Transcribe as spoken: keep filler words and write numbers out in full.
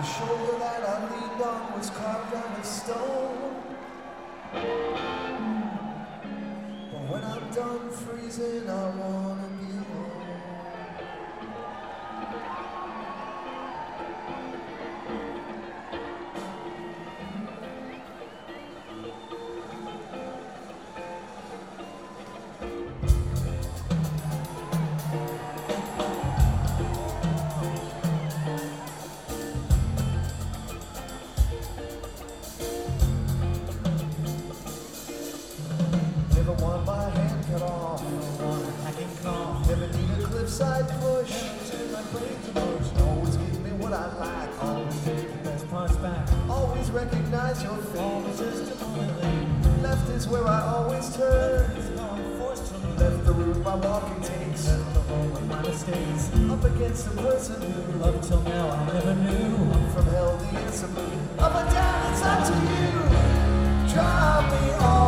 The shoulder that I leaned on was carved out of stone. But when I'm done freezing, I wanna be alone. Never want my hand cut off. Never want a hacking cough. Never need a cliffside push. Never turn my brain to mush. Always give me what I like. Always take the best parts back. Always recognize your Always face. just a moment late. Left is where I always turn. It's long forced from the Left the route my walking takes. left the home of my mistakes. Up against a person who Love till now I never knew. from hell the answer. Up and down, it's up to you. Drop me off.